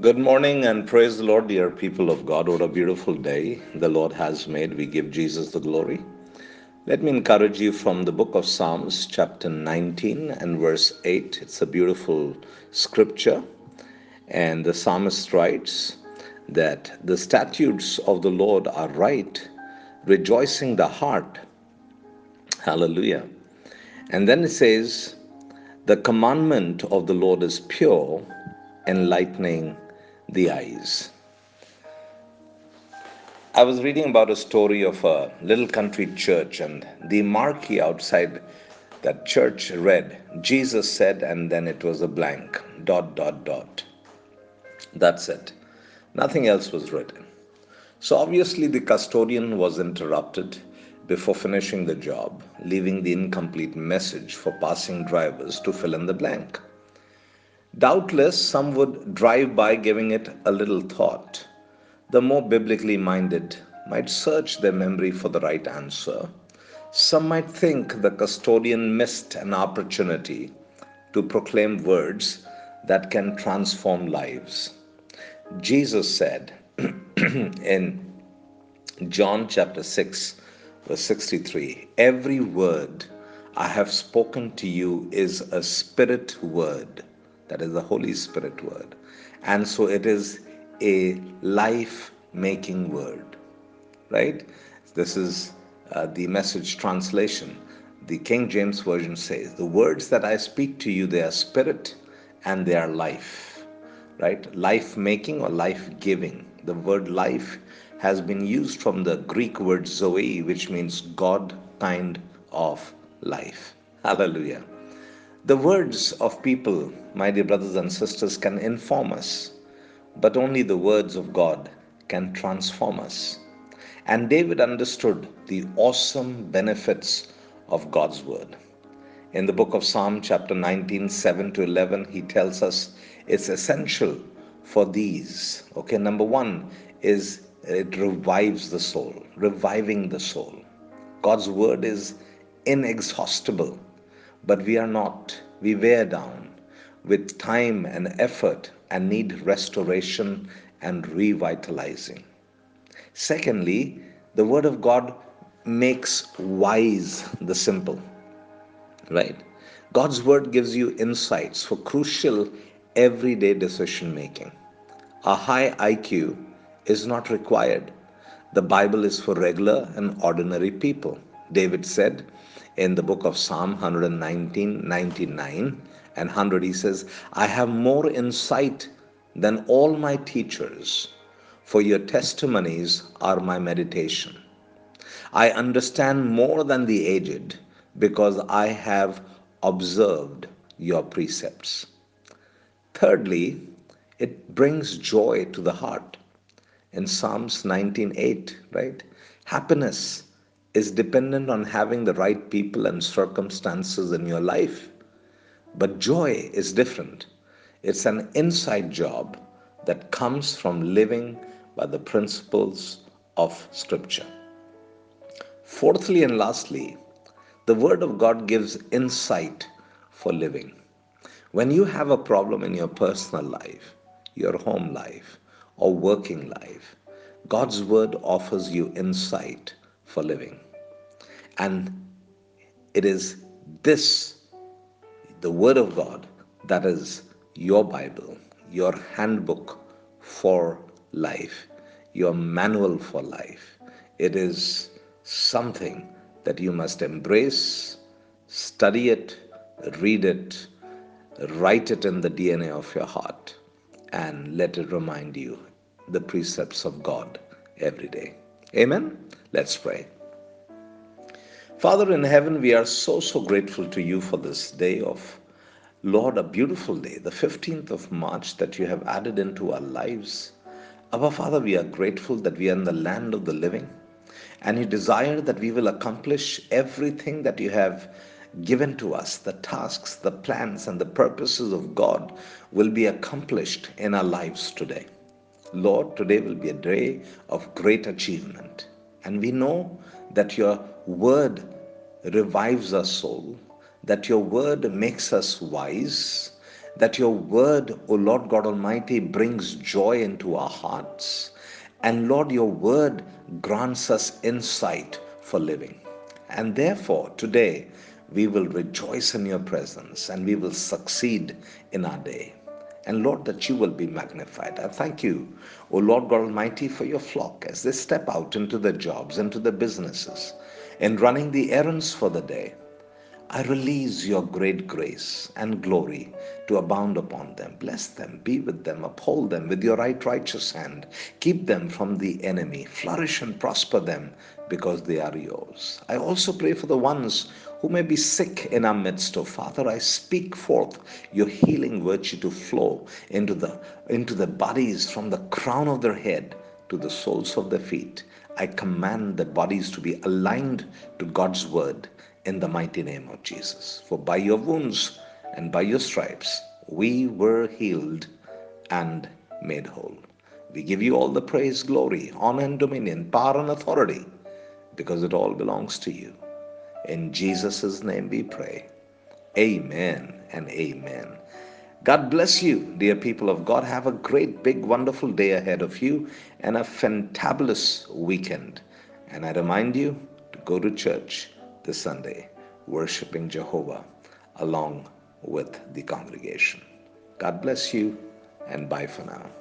Good morning and praise the Lord, dear people of God. What a beautiful day the Lord has made. We give Jesus the glory. Let me encourage you from the book of Psalms, chapter 19 and verse 8. It's a beautiful scripture. And the psalmist writes that the statutes of the Lord are right, rejoicing the heart. Hallelujah. And then it says, the commandment of the Lord is pure, enlightening the eyes. I was reading about a story of a little country church, and the marquee outside that church read, Jesus said, and then it was a blank, dot, dot, dot. That's it. Nothing else was written. So obviously, the custodian was interrupted before finishing the job, leaving the incomplete message for passing drivers to fill in the blank. Doubtless, some would drive by giving it a little thought. The more biblically minded might search their memory for the right answer. Some might think the custodian missed an opportunity to proclaim words that can transform lives. Jesus said in John chapter 6, verse 63, every word I have spoken to you is a spirit word. That is the Holy Spirit word. And so it is a life making word, right? This is the message translation. The King James Version says, the words that I speak to you, they are spirit and they are life, right? Life making or life giving. The word life has been used from the Greek word zoe, which means God kind of life. Hallelujah. The words of people, my dear brothers and sisters, can inform us, but only the words of God can transform us. And David understood the awesome benefits of God's word. In the book of Psalm, chapter 19, 7 to 11, he tells us it's essential for these. Okay, number one is it revives the soul, reviving the soul. God's word is inexhaustible, but we are not. We wear down with time and effort and need restoration and revitalizing. Secondly, the Word of God makes wise the simple, right? God's Word gives you insights for crucial everyday decision making. A high IQ is not required. The Bible is for regular and ordinary people. David said in the book of Psalm 119:99 and 100, he says, I have more insight than all my teachers, for your testimonies are my meditation. I understand more than the aged, because I have observed your precepts. Thirdly, it brings joy to the heart. In Psalms 19:8, right? Happiness is dependent on having the right people and circumstances in your life. But joy is different. It's an inside job that comes from living by the principles of Scripture. Fourthly and lastly, the Word of God gives insight for living. When you have a problem in your personal life, your home life, or working life, God's Word offers you insight for living. And it is this, the Word of God, that is your Bible, your handbook for life, your manual for life. It is something that you must embrace, study it, read it, write it in the DNA of your heart, and let it remind you the precepts of God every day. Amen? Let's pray. Father in heaven, we are so grateful to you for this day of, Lord, a beautiful day, the 15th of March that you have added into our lives. Our Father, we are grateful that we are in the land of the living, and you desire that we will accomplish everything that you have given to us. The tasks, the plans, and the purposes of God will be accomplished in our lives today. Lord, today will be a day of great achievement. And we know that your word revives our soul, that your word makes us wise, that your word, O Lord God Almighty, brings joy into our hearts. And Lord, your word grants us insight for living. And therefore, today, we will rejoice in your presence and we will succeed in our day. And Lord, that you will be magnified. I thank you, O Lord God Almighty, for your flock as they step out into the jobs, into the businesses, and running the errands for the day. I release your great grace and glory to abound upon them. Bless them, be with them, uphold them with your right righteous hand. Keep them from the enemy. Flourish and prosper them because they are yours. I also pray for the ones who may be sick in our midst. Oh Father, I speak forth your healing virtue to flow into the bodies from the crown of their head to the soles of their feet. I command the bodies to be aligned to God's word in the mighty name of Jesus. For by your wounds and by your stripes, we were healed and made whole. We give you all the praise, glory, honor, and dominion, power, and authority because it all belongs to you. In Jesus' name we pray. Amen and amen. God bless you, dear people of God. Have a great, big, wonderful day ahead of you and a fantabulous weekend. And I remind you to go to church this Sunday, worshiping Jehovah along with the congregation. God bless you and bye for now.